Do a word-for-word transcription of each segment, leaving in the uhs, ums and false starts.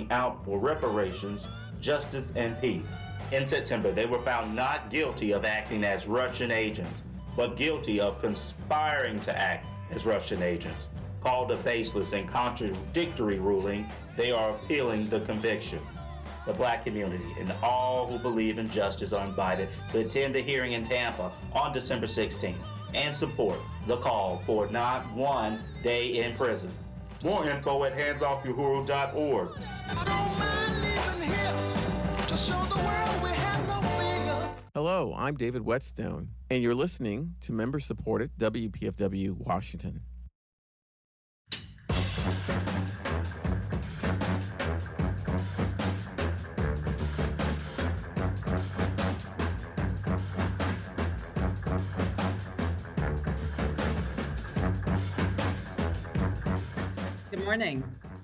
speaking out for reparations, justice, and peace. In September, they were found not guilty of acting as Russian agents, but guilty of conspiring to act as Russian agents. Called a baseless and contradictory ruling, they are appealing the conviction. The Black community and all who believe in justice are invited to attend the hearing in Tampa on December sixteenth and support the call for not one day in prison. More info at hands off uhuru dot org. Hello, I'm David Whetstone, and you're listening to member-supported W P F W Washington. Good morning.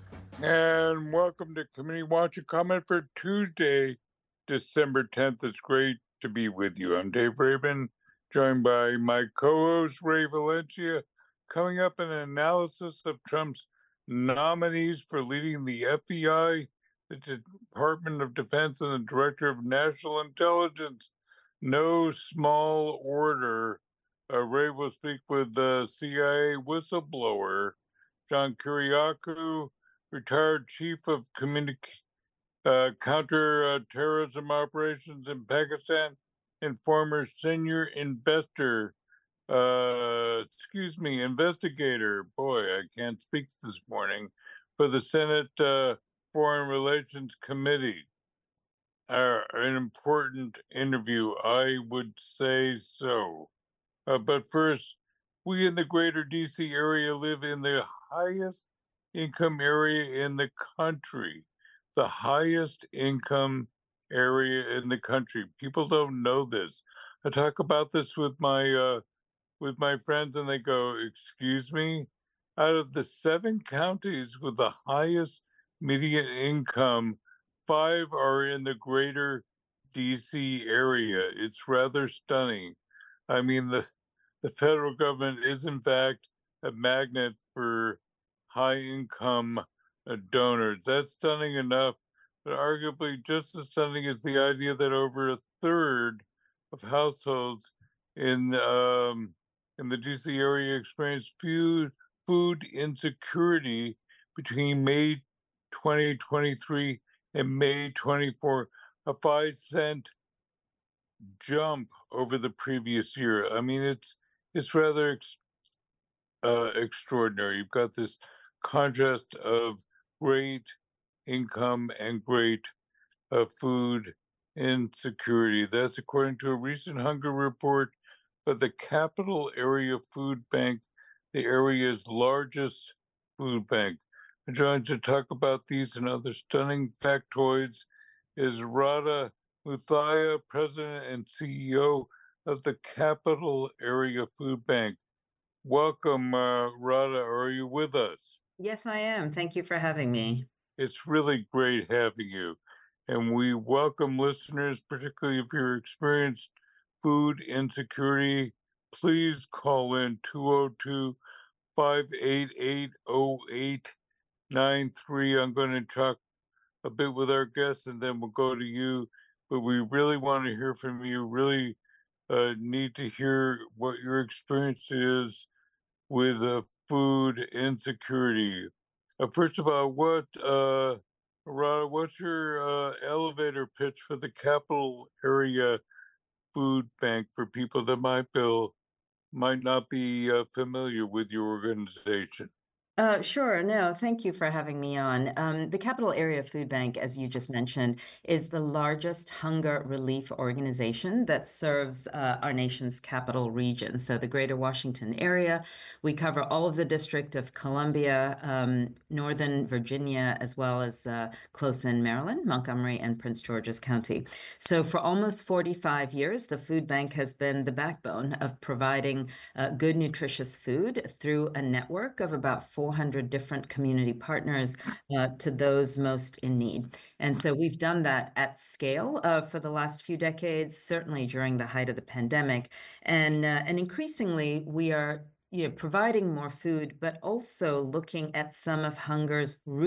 And welcome to Committee Watch and Comment for Tuesday, December tenth. It's great to be with you. I'm Dave Rabin, joined by my co-host Ray Valencia. Coming up, an analysis of Trump's nominees for leading the F B I, the Department of Defense, and the Director of National Intelligence. No small order. Uh, Ray will speak with the C I A whistleblower, John Kiriakou, retired chief of communi- uh, counter-terrorism uh, operations in Pakistan and former senior investor, uh, excuse me, investigator, boy, I can't speak this morning, for the Senate uh, Foreign Relations Committee. Uh, an important interview, I would say so. Uh, but first, we in the greater D C area live in the highest income area in the country, the highest income area in the country. People don't know this. I talk about this with my uh, with my friends, and they go, "Excuse me." Out of the seven counties with the highest median income, five are in the greater D C area. It's rather stunning. I mean, the the federal government is, in fact, a magnet for high-income uh, donors. That's stunning enough, but arguably just as stunning is the idea that over a third of households in um, in the D C area experienced food food insecurity between May twenty twenty-three and May twenty-four, a five cent jump over the previous year. I mean, it's it's rather ex- uh, extraordinary. You've got this contrast of great income and great uh, food insecurity. That's according to a recent hunger report by the Capital Area Food Bank, the area's largest food bank. And joined to talk about these and other stunning factoids is Radha Muthaya, President and C E O of the Capital Area Food Bank. Welcome, uh, Radha. Are you with us? Yes, I am. Thank you for having me. It's really great having you. And we welcome listeners, particularly if you're experienced food insecurity. Please call in two oh two, five eight eight, oh eight nine three. I'm going to talk a bit with our guests and then we'll go to you. But we really want to hear from you, really uh, need to hear what your experience is with uh, food insecurity. Uh, first of all, what, uh, Rada, what's your uh, elevator pitch for the Capital Area Food Bank for people that might bill, might not be uh, familiar with your organization? Uh, sure. No, thank you for having me on. Um, the Capital Area Food Bank, as you just mentioned, is the largest hunger relief organization that serves uh, our nation's capital region. So the greater Washington area. We cover all of the District of Columbia, um, Northern Virginia, as well as uh, close in Maryland, Montgomery, and Prince George's County. So for almost forty-five years, the food bank has been the backbone of providing uh, good, nutritious food through a network of about four hundred different community partners uh, to those most in need. And so we've done that at scale uh, for the last few decades, certainly during the height of the pandemic. And, uh, and increasingly, we are you know, providing more food, but also looking at some of hunger's root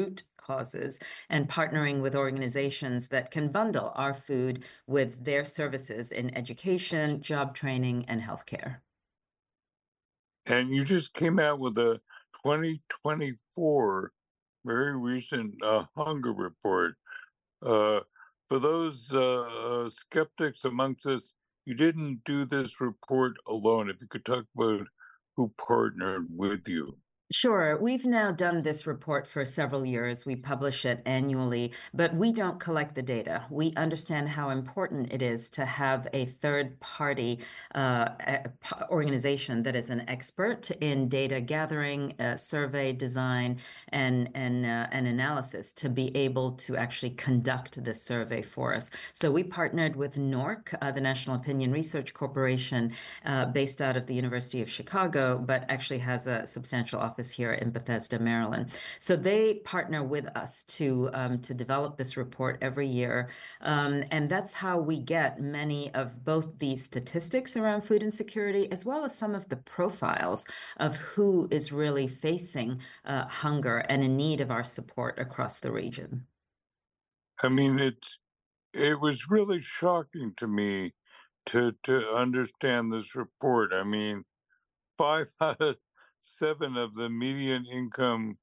causes and partnering with organizations that can bundle our food with their services in education, job training, and healthcare. And you just came out with a twenty twenty-four, very recent uh, hunger report. Uh, for those uh, skeptics amongst us, you didn't do this report alone. If you could talk about who partnered with you. Sure. We've now done this report for several years. We publish it annually, but we don't collect the data. We understand how important it is to have a third party uh, organization that is an expert in data gathering, uh, survey design, and, and, uh, and analysis to be able to actually conduct this survey for us. So we partnered with N O R C, uh, the National Opinion Research Corporation, uh, based out of the University of Chicago, but actually has a substantial office here in Bethesda, Maryland. So they partner with us to um, to develop this report every year, um, and that's how we get many of both the statistics around food insecurity as well as some of the profiles of who is really facing uh, hunger and in need of our support across the region. I mean, it's it was really shocking to me to to understand this report. I mean, five out of seven of the median income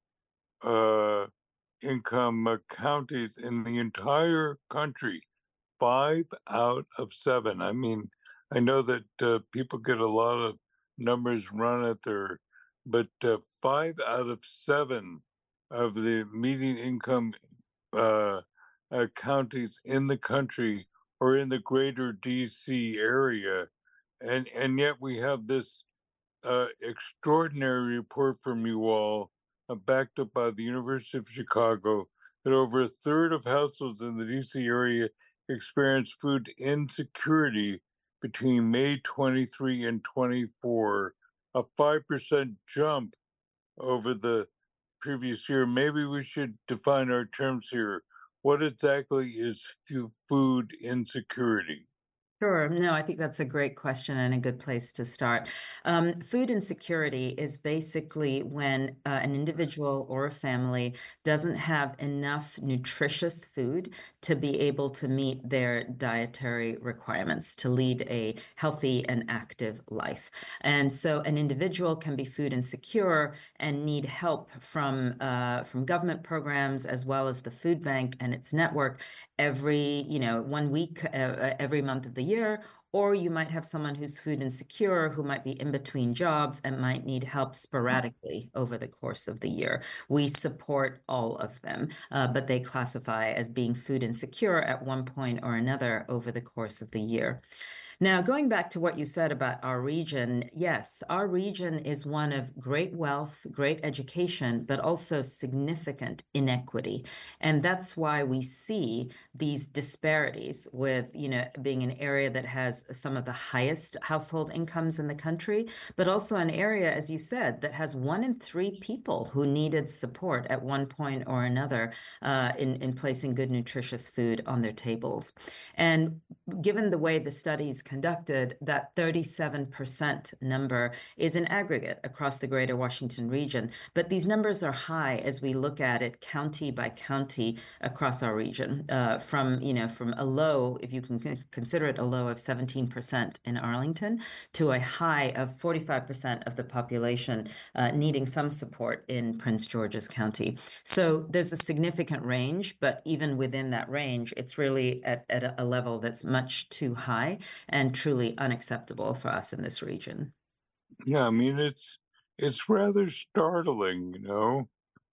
uh, income uh, counties in the entire country, five out of seven. I mean, I know that uh, people get a lot of numbers run at their, but uh, five out of seven of the median income uh, uh, counties in the country or in the greater D C area, and and yet we have this uh, extraordinary report from you all, uh, backed up by the University of Chicago, that over a third of households in the D C area experienced food insecurity between May twenty-three and twenty-four, a five percent jump over the previous year. Maybe we should define our terms here. What exactly is food insecurity? Sure. No, I think that's a great question and a good place to start. Um, food insecurity is basically when uh, an individual or a family doesn't have enough nutritious food to be able to meet their dietary requirements to lead a healthy and active life. And so an individual can be food insecure and need help from uh, from government programs as well as the food bank and its network every, you know, one week, uh, every month of the year, or you might have someone who's food insecure who might be in between jobs and might need help sporadically over the course of the year. We support all of them, uh, but they classify as being food insecure at one point or another over the course of the year. Now, going back to what you said about our region, yes, our region is one of great wealth, great education, but also significant inequity. And that's why we see these disparities with, you know, being an area that has some of the highest household incomes in the country, but also an area, as you said, that has one in three people who needed support at one point or another uh, in, in placing good, nutritious food on their tables. And given the way the studies conducted, that thirty-seven percent number is an aggregate across the greater Washington region. But these numbers are high as we look at it county by county across our region, uh, from, you know, from a low, if you can consider it a low of seventeen percent in Arlington, to a high of forty-five percent of the population uh, needing some support in Prince George's County. So there's a significant range, but even within that range, it's really at, at a level that's much too high and truly unacceptable for us in this region. Yeah, I mean, it's it's rather startling, you know.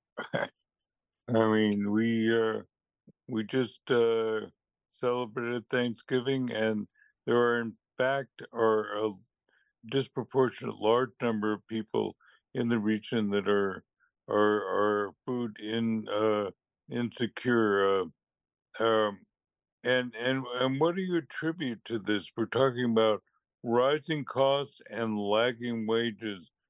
I mean, we uh, we just uh, celebrated Thanksgiving, and there are in fact are a disproportionate large number of people in the region that are are are food in uh, insecure. Uh, um, and and and what do you attribute to this? We're talking about rising costs and lagging wages.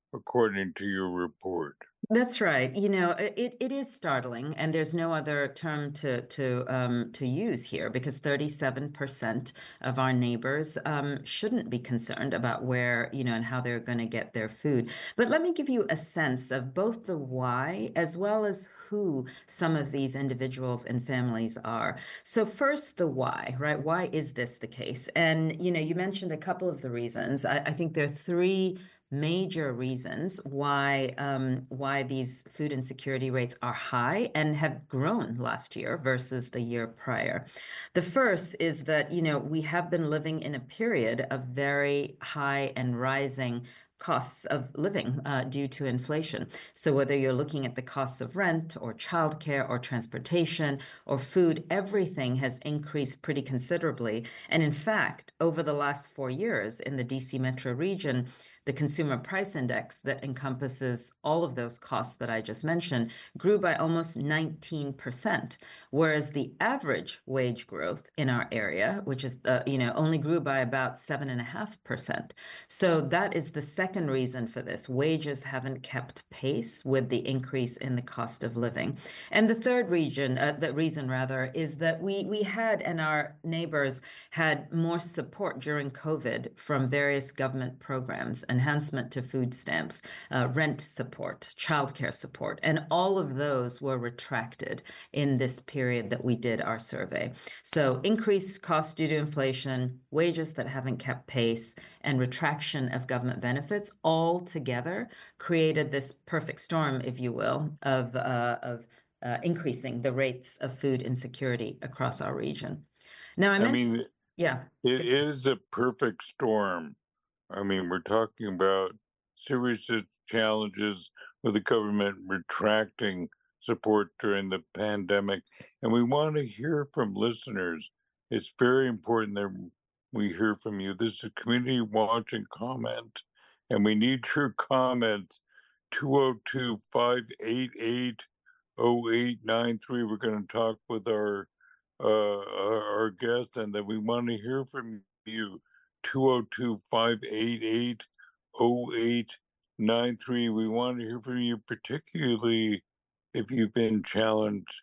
according to your report. That's right. You know, it, it is startling, and there's no other term to to um, to use here because thirty-seven percent of our neighbors um, shouldn't be concerned about where, you know, and how they're going to get their food. But let me give you a sense of both the why as well as who some of these individuals and families are. So first, the why, right? Why is this the case? And, you know, you mentioned a couple of the reasons. I, I think there are three major reasons why um, why these food insecurity rates are high and have grown last year versus the year prior. The first is that, you know, we have been living in a period of very high and rising costs of living uh, due to inflation. So whether you're looking at the costs of rent or childcare or transportation or food, everything has increased pretty considerably. And in fact, over the last four years in the D C metro region, the consumer price index that encompasses all of those costs that I just mentioned grew by almost nineteen percent, whereas the average wage growth in our area, which is, uh, you know, only grew by about seven and a half percent. So that is the second reason for this. Wages haven't kept pace with the increase in the cost of living. And the third region, uh, the reason rather, is that we we had and our neighbors had more support during COVID from various government programs, enhancement to food stamps, uh, rent support, childcare support, and all of those were retracted in this period that we did our survey. So increased costs due to inflation, wages that haven't kept pace, and retraction of government benefits all together created this perfect storm, if you will, of, uh, of uh, increasing the rates of food insecurity across our region. Now, I, I meant, mean, yeah, it is a perfect storm. I mean, we're talking about serious challenges with the government retracting support during the pandemic. And we want to hear from listeners. It's very important that we hear from you. This is Community Watch and Comment, and we need your comments. two oh two, five eight eight, oh eight nine three. We're going to talk with our uh, our our guest, and then we want to hear from you. two oh two, five eight eight, oh eight nine three. We want to hear from you, particularly if you've been challenged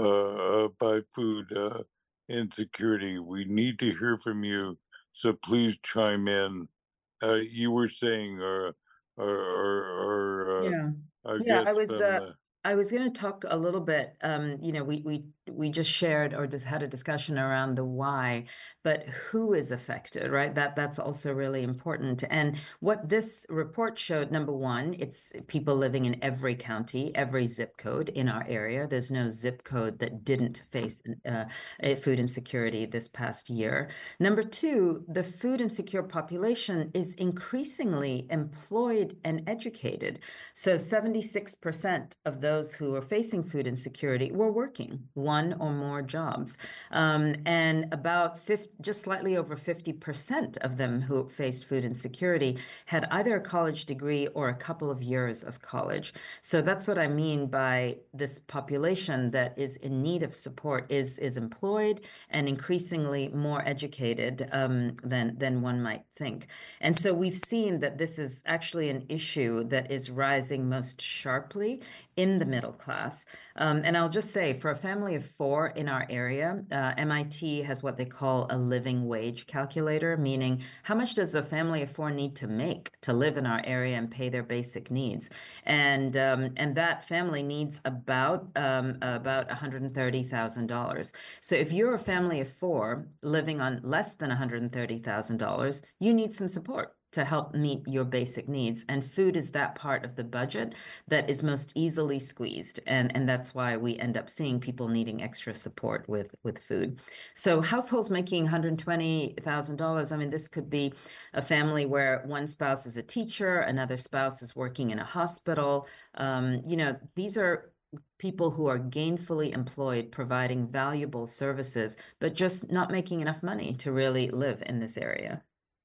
uh, by food uh, insecurity. We need to hear from you, so please chime in. Uh, you were saying, uh, our, our, our, uh, yeah, our yeah. I guest was from uh, the I was going to talk a little bit. Um, you know, we we we just shared or just had a discussion around the why, but who is affected, right? That that's also really important. And what this report showed, number one, it's people living in every county, every zip code in our area. There's no zip code that didn't face uh, food insecurity this past year. Number two, the food insecure population is increasingly employed and educated. So seventy-six percent of those who are facing food insecurity were working one or more jobs. Um, and about fifty, just slightly over fifty percent of them who faced food insecurity had either a college degree or a couple of years of college. So that's what I mean by this population that is in need of support is, is employed and increasingly more educated um, than, than one might think. And so we've seen that this is actually an issue that is rising most sharply in the middle class. Um, and I'll just say, for a family of four in our area, uh, M I T has what they call a living wage calculator, meaning how much does a family of four need to make to live in our area and pay their basic needs? And um, and that family needs about um, about one hundred thirty thousand dollars. So if you're a family of four living on less than one hundred thirty thousand dollars, you need some support to help meet your basic needs. And food is that part of the budget that is most easily squeezed. And, and that's why we end up seeing people needing extra support with, with food. So households making one hundred twenty thousand dollars, I mean, this could be a family where one spouse is a teacher, another spouse is working in a hospital. Um, you know, these are people who are gainfully employed, providing valuable services, but just not making enough money to really live in this area.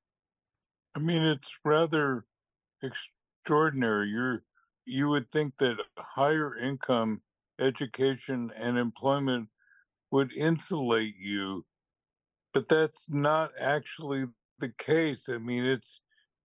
I mean, it's rather extraordinary. You're, you would think that higher income, education, and employment would insulate you, but that's not actually the case. I mean, it's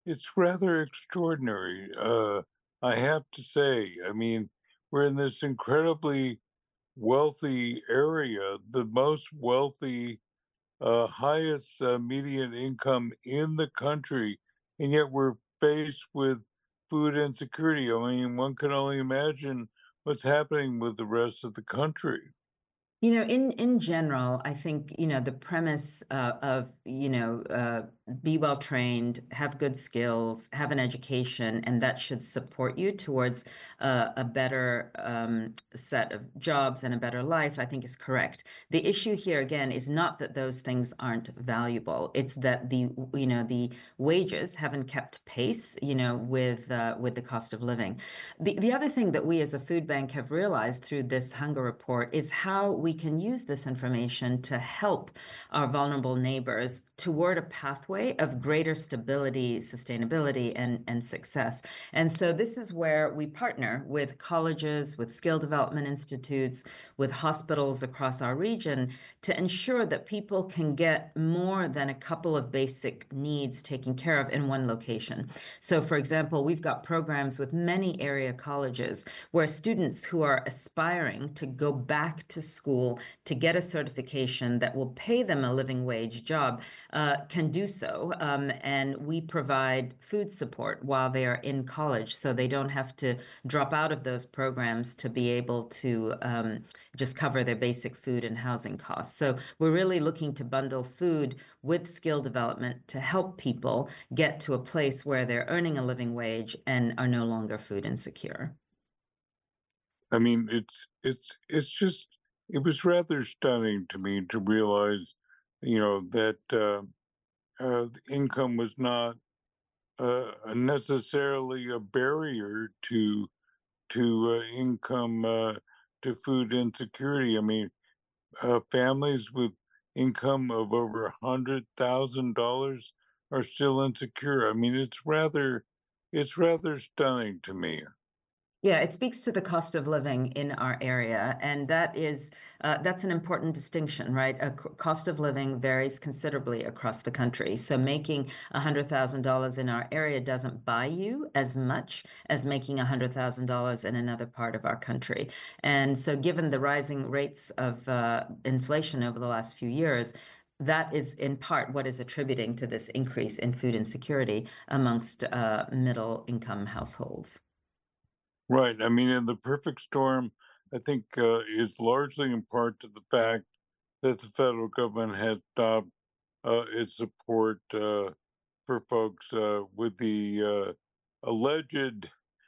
it's rather extraordinary. Uh, I have to say, I mean, we're in this incredibly wealthy area, the most wealthy, uh, highest uh, median income in the country, and yet we're faced with food insecurity. I mean, one can only imagine what's happening with the rest of the country. You know, in in general, I think, you know, the premise uh, of, you know, uh, be well trained, have good skills, have an education, and that should support you towards uh, a better um, set of jobs and a better life, I think is correct. The issue here, again, is not that those things aren't valuable. It's that the, you know, the wages haven't kept pace, you know, with uh, with the cost of living. The, the other thing that we as a food bank have realized through this hunger report is how we can use this information to help our vulnerable neighbors toward a pathway of greater stability, sustainability, and, and success. And so this is where we partner with colleges, with skill development institutes, with hospitals across our region to ensure that people can get more than a couple of basic needs taken care of in one location. So, for example, we've got programs with many area colleges where students who are aspiring to go back to school to get a certification that will pay them a living wage job uh, can do so. Um, and we provide food support while they are in college so they don't have to drop out of those programs to be able to um, just cover their basic food and housing costs. So we're really looking to bundle food with skill development to help people get to a place where they're earning a living wage and are no longer food insecure. I mean, it's it's it's just it was rather stunning to me to realize, you know, that uh, uh, income was not uh, necessarily a barrier to to uh, income uh, to food insecurity. I mean, uh, families with income of over a hundred thousand dollars are still insecure. I mean, it's rather it's rather stunning to me. Yeah, it speaks to the cost of living in our area, and that is uh, that's an important distinction, right? A cost of living varies considerably across the country. So making a hundred thousand dollars in our area doesn't buy you as much as making a hundred thousand dollars in another part of our country. And so, given the rising rates of uh, inflation over the last few years, that is in part what is attributing to this increase in food insecurity amongst uh, middle income households. Right. I mean, in the perfect storm, I think uh, is largely in part to the fact that the federal government has stopped uh, its support uh, for folks uh, with the uh, alleged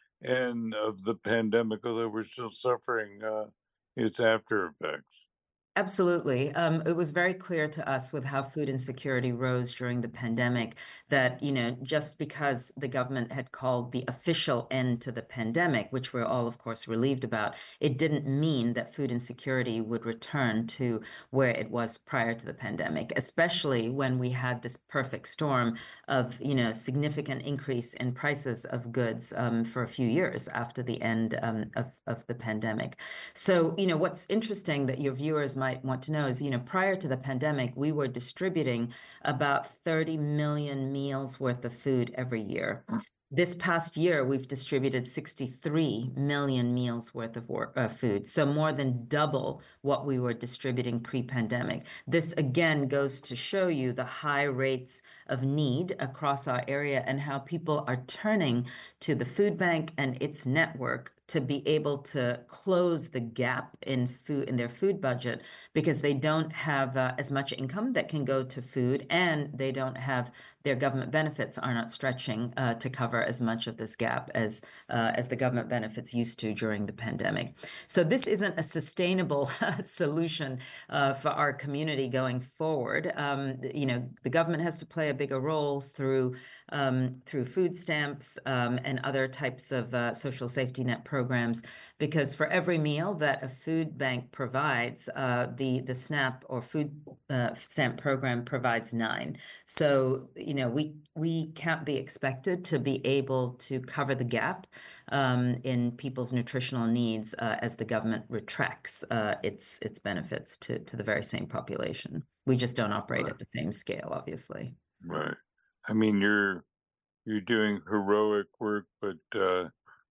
end of the pandemic, although we're still suffering uh, its after effects. Absolutely. Um, it was very clear to us with how food insecurity rose during the pandemic that, you know, just because the government had called the official end to the pandemic, which we're all, of course, relieved about, it didn't mean that food insecurity would return to where it was prior to the pandemic, especially when we had this perfect storm of, you know, significant increase in prices of goods um, for a few years after the end um, of, of the pandemic. So, you know, what's interesting that your viewers might want to know is, you know, prior to the pandemic, we were distributing about thirty million meals worth of food every year. This past year, we've distributed sixty-three million meals worth of work, uh, food, so more than double what we were distributing pre-pandemic. This again goes to show you the high rates of need across our area and how people are turning to the food bank and its network to be able to close the gap in food in their food budget because they don't have uh, as much income that can go to food, and they don't have their government benefits are not stretching uh, to cover as much of this gap as uh, as the government benefits used to during the pandemic. So this isn't a sustainable solution uh, for our community going forward. Um, you know, the government has to play a bigger role through um, through food stamps um, and other types of uh, social safety net programs, because for every meal that a food bank provides, uh, the the SNAP or food uh, stamp program provides nine. So, you know, we we can't be expected to be able to cover the gap um, in people's nutritional needs uh, as the government retracts uh, its its benefits to to the very same population. We just don't operate Right. at the same scale, obviously. Right. I mean, you're you're doing heroic work, but uh,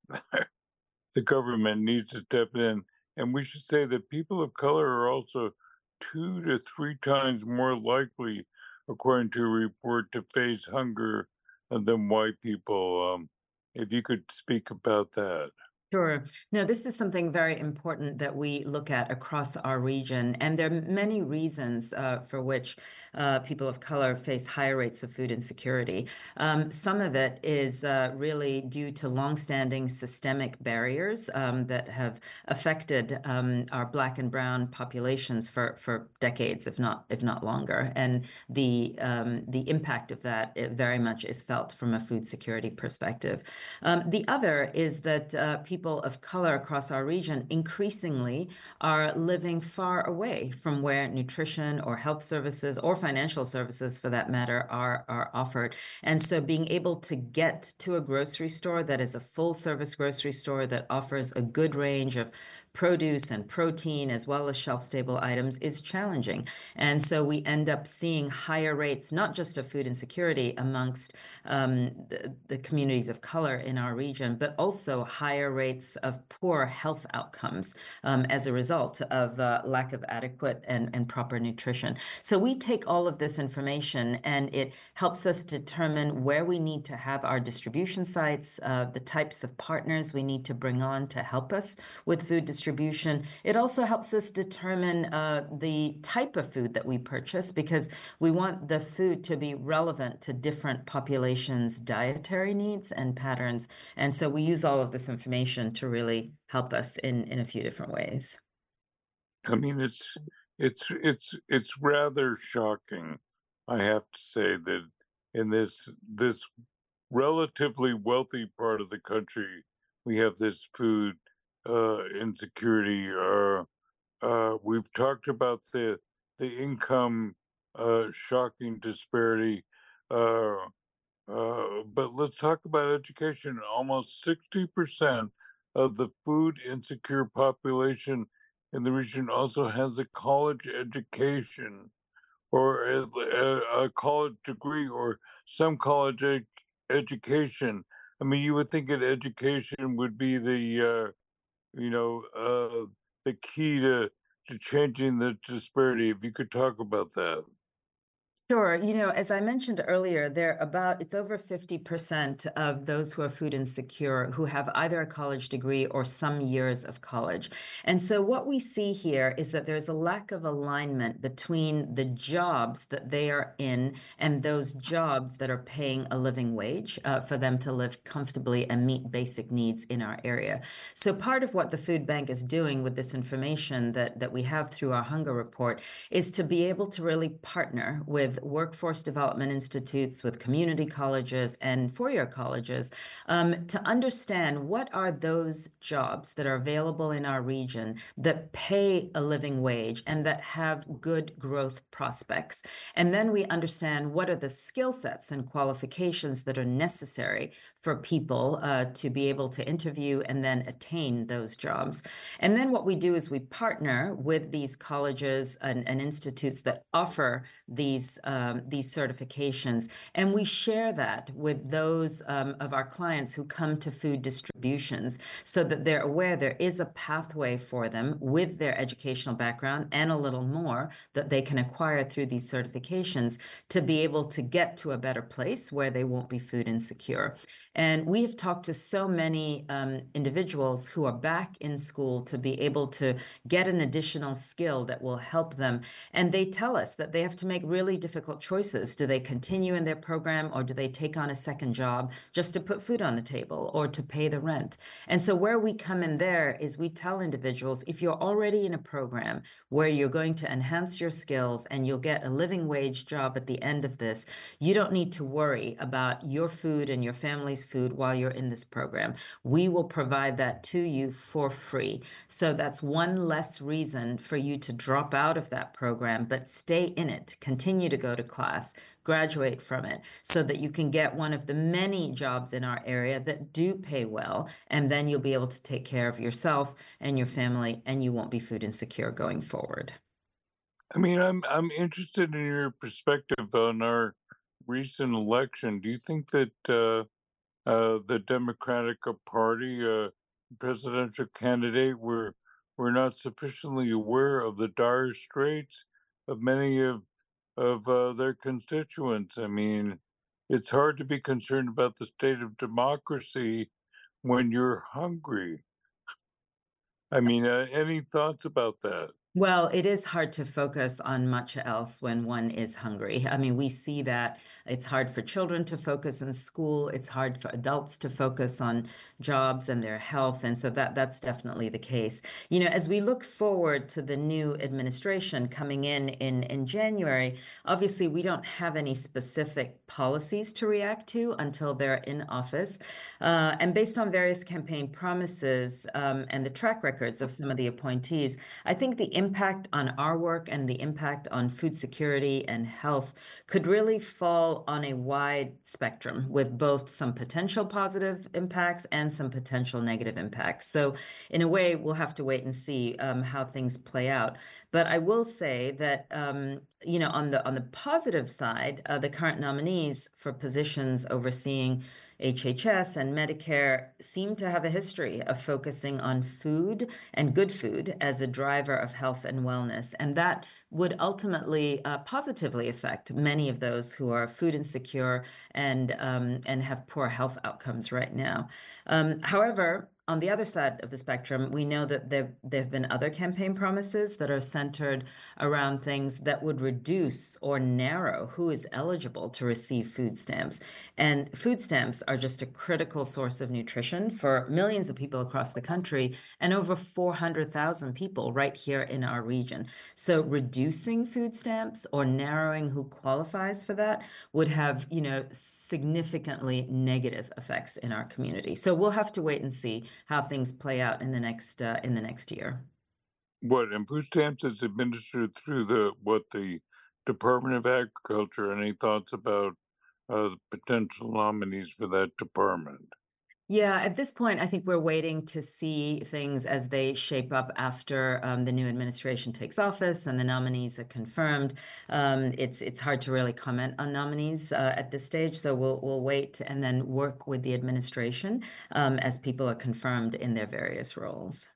the government needs to step in. And we should say that people of color are also two to three times more likely, according to a report, to face hunger than white people. Um, if you could speak about that. Sure. No, this is something very important that we look at across our region. And there are many reasons uh, for which uh, people of color face higher rates of food insecurity. Um, some of it is uh, really due to longstanding systemic barriers um, that have affected um, our Black and Brown populations for, for decades, if not if not longer. And the um, the impact of that it very much is felt from a food security perspective. Um, the other is that uh, people of color across our region increasingly are living far away from where nutrition or health services or financial services, for that matter, are, are offered. And so being able to get to a grocery store that is a full service grocery store that offers a good range of produce and protein as well as shelf-stable items is challenging. And so we end up seeing higher rates, not just of food insecurity amongst um, the, the communities of color in our region, but also higher rates of poor health outcomes um, as a result of uh, lack of adequate and, and proper nutrition. So we take all of this information and it helps us determine where we need to have our distribution sites, uh, the types of partners we need to bring on to help us with food distribution. Distribution. It also helps us determine uh, the type of food that we purchase because we want the food to be relevant to different populations' dietary needs and patterns. And so we use all of this information to really help us in, in a few different ways. I mean, it's it's it's it's rather shocking, I have to say, that in this this relatively wealthy part of the country, we have this food uh, insecurity. Uh, uh, we've talked about the the income uh, shocking disparity, uh, uh, but let's talk about education. Almost sixty percent of the food insecure population in the region also has a college education or a, a, a college degree or some college ed- education. I mean, you would think that education would be the uh, you know, uh, the key to to changing the disparity. If you could talk about that. Sure. You know, as I mentioned earlier, there about it's over fifty percent of those who are food insecure who have either a college degree or some years of college. And so what we see here is that there's a lack of alignment between the jobs that they are in and those jobs that are paying a living wage uh, for them to live comfortably and meet basic needs in our area. So part of what the food bank is doing with this information that, that we have through our hunger report is to be able to really partner with workforce development institutes, with community colleges and four-year colleges um, to understand what are those jobs that are available in our region that pay a living wage and that have good growth prospects. And then we understand what are the skill sets and qualifications that are necessary for people uh, to be able to interview and then attain those jobs. And then what we do is we partner with these colleges and, and institutes that offer these, um, these certifications, and we share that with those um, of our clients who come to food distributions so that they're aware there is a pathway for them with their educational background and a little more that they can acquire through these certifications to be able to get to a better place where they won't be food insecure. And we've talked to so many um, individuals who are back in school to be able to get an additional skill that will help them. And they tell us that they have to make really difficult choices. Do they continue in their program or do they take on a second job just to put food on the table or to pay the rent? And so where we come in there is we tell individuals, if you're already in a program where you're going to enhance your skills and you'll get a living wage job at the end of this, you don't need to worry about your food and your family's food while you're in this program. We will provide that to you for free. So that's one less reason for you to drop out of that program, but stay in it, continue to go to class, graduate from it, so that you can get one of the many jobs in our area that do pay well, and then you'll be able to take care of yourself and your family, and you won't be food insecure going forward. I mean, I'm I'm interested in your perspective on our recent election, do you think that uh, uh, the Democratic Party uh, presidential candidate were were not sufficiently aware of the dire straits of many of of uh, their constituents? I mean, it's hard to be concerned about the state of democracy when you're hungry. I mean, uh, any thoughts about that? Well, it is hard to focus on much else when one is hungry. I mean, we see that it's hard for children to focus in school. It's hard for adults to focus on jobs and their health. And so that that's definitely the case. You know, as we look forward to the new administration coming in in, in January, obviously we don't have any specific policies to react to until they're in office. Uh, and based on various campaign promises um, and the track records of some of the appointees, I think the impact on our work and the impact on food security and health could really fall on a wide spectrum, with both some potential positive impacts and some potential negative impacts. So in a way, we'll have to wait and see um, how things play out. But I will say that, um, you know, on the on the positive side, uh, the current nominees for positions overseeing H H S and Medicare seem to have a history of focusing on food and good food as a driver of health and wellness. And that would ultimately uh, positively affect many of those who are food insecure and, um, and have poor health outcomes right now. Um, however, on the other side of the spectrum, we know that there have been other campaign promises that are centered around things that would reduce or narrow who is eligible to receive food stamps. And food stamps are just a critical source of nutrition for millions of people across the country and over four hundred thousand people right here in our region. So reducing food stamps or narrowing who qualifies for that would have, you know, significantly negative effects in our community. So we'll have to wait and see how things play out in the next uh, in the next year. What, and food stamps is administered through the what the Department of Agriculture. Any thoughts about uh, the potential nominees for that department? Yeah, at this point, I think we're waiting to see things as they shape up after um, the new administration takes office and the nominees are confirmed. Um, it's it's hard to really comment on nominees uh, at this stage, so we'll we'll wait and then work with the administration um, as people are confirmed in their various roles.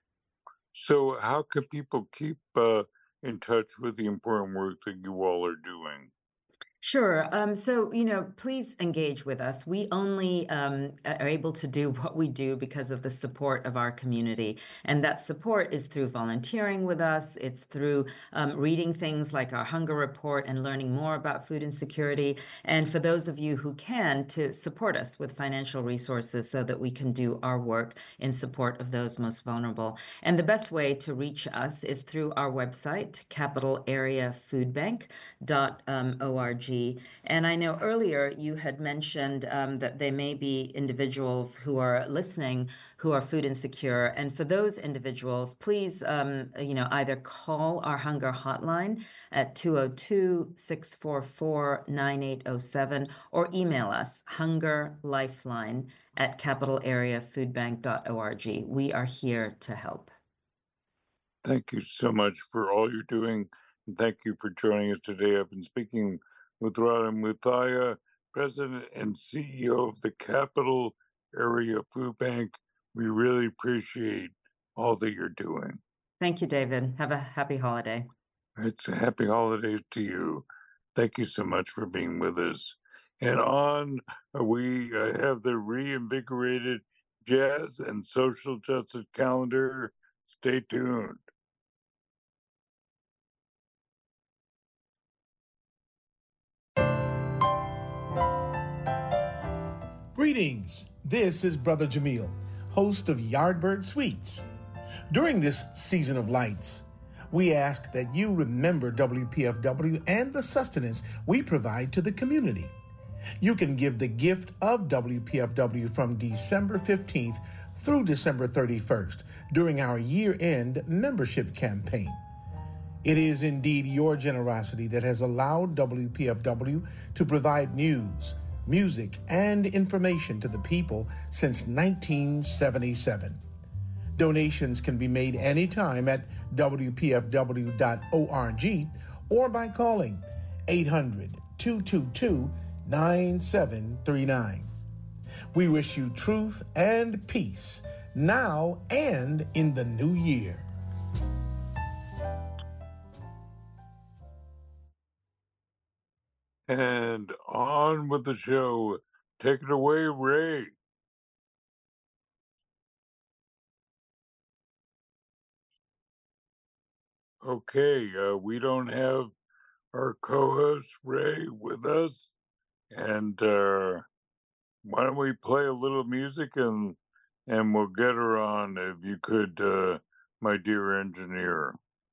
So, how can people keep uh, in touch with the important work that you all are doing? Sure. Um, so, you know, please engage with us. We only um, are able to do what we do because of the support of our community. And that support is through volunteering with us. It's through um, reading things like our hunger report and learning more about food insecurity. And for those of you who can, to support us with financial resources so that we can do our work in support of those most vulnerable. And the best way to reach us is through our website, capital area food bank dot org. And I know earlier you had mentioned um, that there may be individuals who are listening who are food insecure. And for those individuals, please, um, you know, either call our hunger hotline at two oh two, six four four, nine eight oh seven or email us hungerlifeline at capital area food bank dot org. We are here to help. Thank you so much for all you're doing. And thank you for joining us today. I've been speaking with Radha Muthaiah, President and C E O of the Capital Area Food Bank. We really appreciate all that you're doing. Thank you, David. Have a happy holiday. It's a happy holidays to you. Thank you so much for being with us. And on, uh, we uh, have the reinvigorated jazz and social justice calendar. Stay tuned. Greetings. This is Brother Jamil, host of Yardbird Sweets. During this season of lights, we ask that you remember W P F W and the sustenance we provide to the community. You can give the gift of W P F W from December fifteenth through December thirty-first during our year-end membership campaign. It is indeed your generosity that has allowed W P F W to provide news, music, and information to the people since nineteen seventy-seven. Donations can be made anytime at W P F W dot org or by calling eight hundred, two two two, nine seven three nine. We wish you truth and peace now and in the new year. And on with the show. Take it away, Ray. Okay, uh, we don't have our co-host Ray with us, and uh, why don't we play a little music and and we'll get her on if you could, uh, my dear engineer.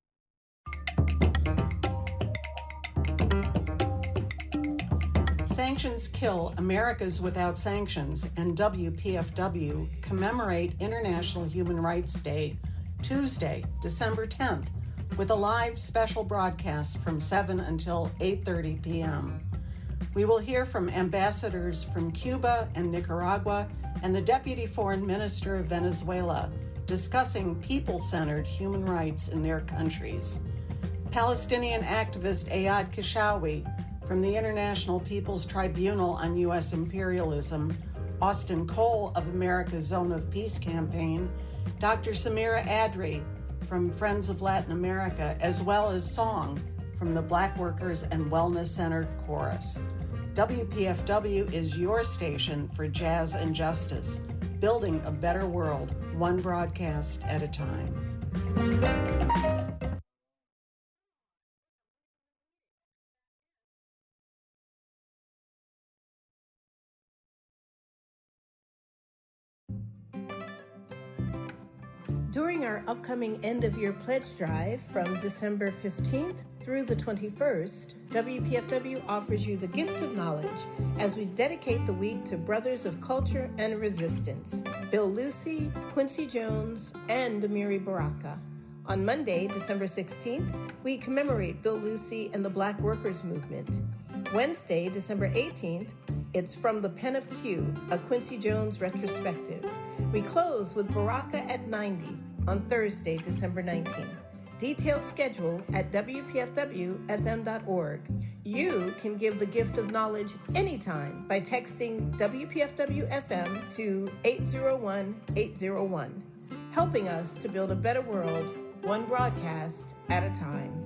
Sanctions Kill America's Without Sanctions and W P F W commemorate International Human Rights Day Tuesday, December tenth, with a live special broadcast from seven until eight thirty p.m. We will hear from ambassadors from Cuba and Nicaragua and the Deputy Foreign Minister of Venezuela discussing people-centered human rights in their countries. Palestinian activist Ayad Kashawi from the International People's Tribunal on U S Imperialism, Austin Cole of America's Zone of Peace campaign, Doctor Samira Adri from Friends of Latin America, as well as song from the Black Workers and Wellness Center Chorus. W P F W is your station for jazz and justice, building a better world, one broadcast at a time. During our upcoming end-of-year pledge drive from December fifteenth through the twenty-first, W P F W offers you the gift of knowledge as we dedicate the week to Brothers of Culture and Resistance, Bill Lucy, Quincy Jones, and Amiri Baraka. On Monday, December sixteenth, we commemorate Bill Lucy and the Black Workers Movement. Wednesday, December eighteenth, it's From the Pen of Q, a Quincy Jones retrospective. We close with Baraka at ninety on Thursday, December nineteenth. Detailed schedule at W P F W F M dot org. You can give the gift of knowledge anytime by texting W P F W F M to eight zero one eight zero one, helping us to build a better world, one broadcast at a time.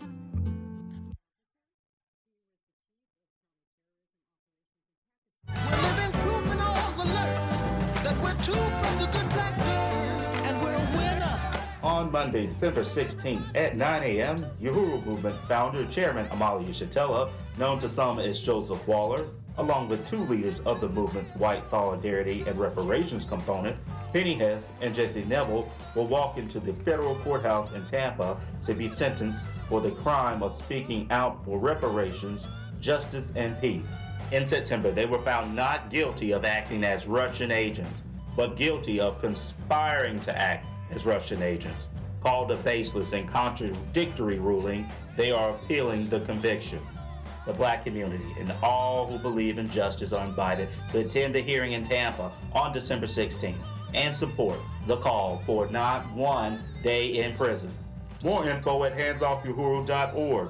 We're living proof and all's alert that we're two from the good black man and we're a winner. On Monday, December sixteenth at nine a.m., Uhuru Movement founder Chairman Amalia Shatella, known to some as Joseph Waller, along with two leaders of the movement's white solidarity and reparations component, Penny Hess and Jesse Neville, will walk into the federal courthouse in Tampa to be sentenced for the crime of speaking out for reparations, justice, and peace. In September, they were found not guilty of acting as Russian agents, but guilty of conspiring to act as Russian agents. Called a baseless and contradictory ruling, they are appealing the conviction. The Black community and all who believe in justice are invited to attend the hearing in Tampa on December sixteenth and support the call for not one day in prison. More info at hands off uhuru dot org.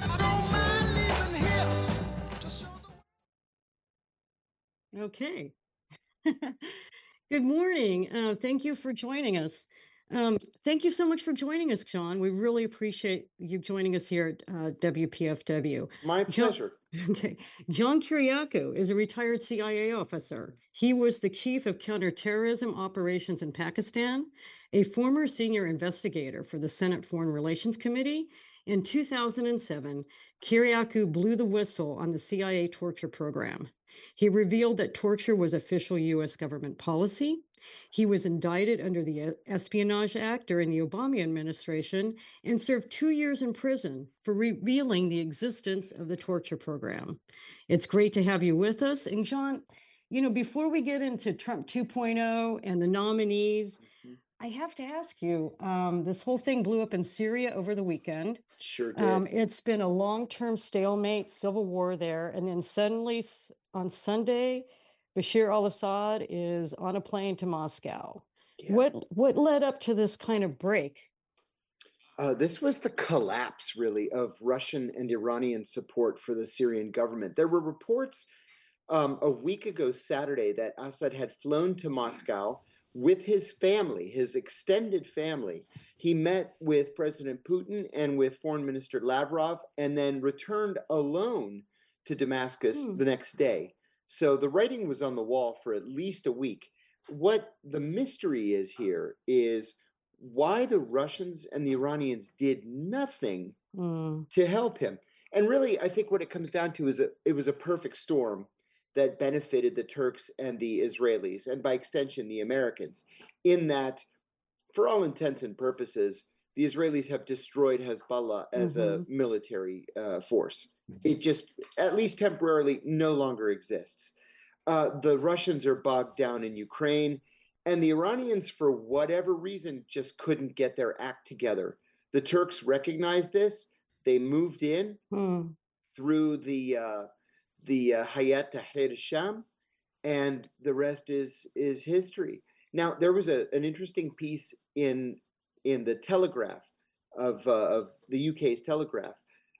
Okay. Good morning. Uh, thank you for joining us. Um, thank you so much for joining us, John. We really appreciate you joining us here at uh, W P F W. My John- pleasure. Okay. John Kiriakou is a retired C I A officer. He was the chief of counterterrorism operations in Pakistan, a former senior investigator for the Senate Foreign Relations Committee. In two thousand seven, Kiriakou blew the whistle on the C I A torture program. He revealed that torture was official U S government policy. He was indicted under the Espionage Act during the Obama administration and served two years in prison for revealing the existence of the torture program. It's great to have you with us. And John, you know, before we get into Trump two point oh and the nominees, I have to ask you, um, this whole thing blew up in Syria over the weekend. Sure did. Um, it's been a long-term stalemate, civil war there. And then suddenly s- on Sunday, Bashir al-Assad is on a plane to Moscow. Yeah. What what led up to this kind of break? Uh, this was the collapse, really, of Russian and Iranian support for the Syrian government. There were reports um, a week ago Saturday that Assad had flown to Moscow with his family, his extended family. He met with President Putin and with Foreign Minister Lavrov, and then returned alone to Damascus Hmm. the next day. So the writing was on the wall for at least a week. What the mystery is here is why the Russians and the Iranians did nothing Hmm. to help him. And really, I think what it comes down to is a, it was a perfect storm that benefited the Turks and the Israelis, and by extension, the Americans, in that, for all intents and purposes, the Israelis have destroyed Hezbollah as Mhm. a military uh, force. It just, at least temporarily, no longer exists. Uh, the Russians are bogged down in Ukraine, and the Iranians, for whatever reason, just couldn't get their act together. The Turks recognized this. They moved in Hmm. through the uh, the uh, Hayat Tahrir al-Sham, and the rest is is history. Now, there was a, an interesting piece in in the Telegraph of, uh, of the U K's Telegraph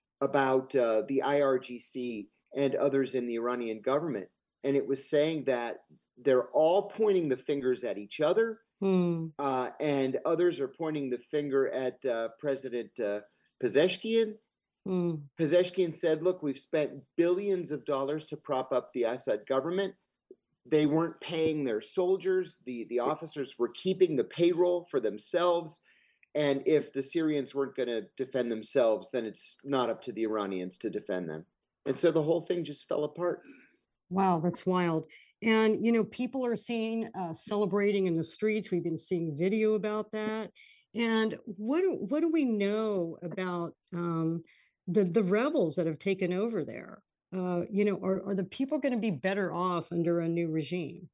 about uh, the I R G C and others in the Iranian government, and it was saying that they're all pointing the fingers at each other, Hmm. uh, and others are pointing the finger at uh, President uh, Pezeshkian. Hmm. Pezeshkian said, look, we've spent billions of dollars to prop up the Assad government. They weren't paying their soldiers. The, the officers were keeping the payroll for themselves. And if the Syrians weren't going to defend themselves, then it's not up to the Iranians to defend them. And so the whole thing just fell apart. Wow, that's wild. And, you know, people are seen uh, celebrating in the streets. We've been seeing video about that. And what do, what do we know about um, the, the rebels that have taken over there? Uh, you know, are, are the people going to be better off under a new regime?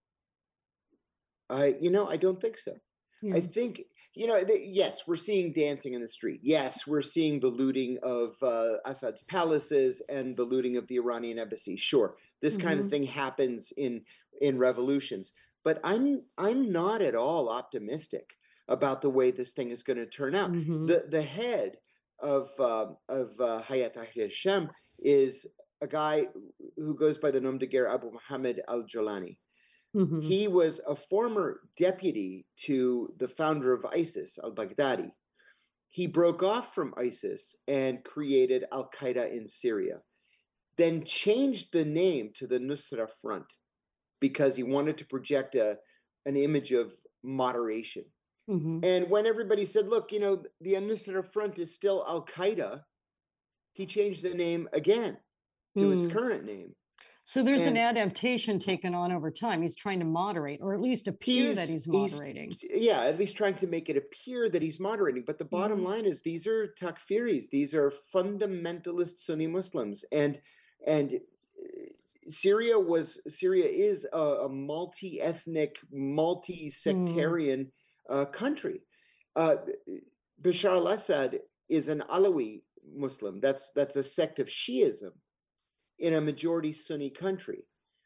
I, you know, I don't think so. Yeah. I think, you know, th- yes, we're seeing dancing in the street. Yes, we're seeing the looting of uh, Assad's palaces and the looting of the Iranian embassy. Sure, this kind of Mhm. thing happens in in revolutions, but I'm I'm not at all optimistic about the way this thing is going to turn out. Mhm. The the head of uh, of uh, Hayat Tahrir al-Sham is a guy who goes by the nom de guerre Abu Muhammad al-Jolani. Mhm. He was a former deputy to the founder of ISIS, al-Baghdadi. He broke off from ISIS and created al-Qaeda in Syria, then changed the name to the Nusra Front because he wanted to project a, an image of moderation. Mhm. And when everybody said, look, you know, the Nusra Front is still al-Qaeda, he changed the name again to its Mm. current name. So there's an And adaptation taken on over time. He's trying to moderate, or at least appear that he's he's he's moderating. yeah, at least trying to make it appear that he's moderating. But the bottom Mhm. line is these are takfiris, these are fundamentalist Sunni Muslims, and and uh, Syria was Syria is a, a multi-ethnic, Mm. multi-sectarian uh, country. Uh, Bashar al-Assad is an Alawi Muslim. That's that's a sect of Shiism in a majority Sunni country.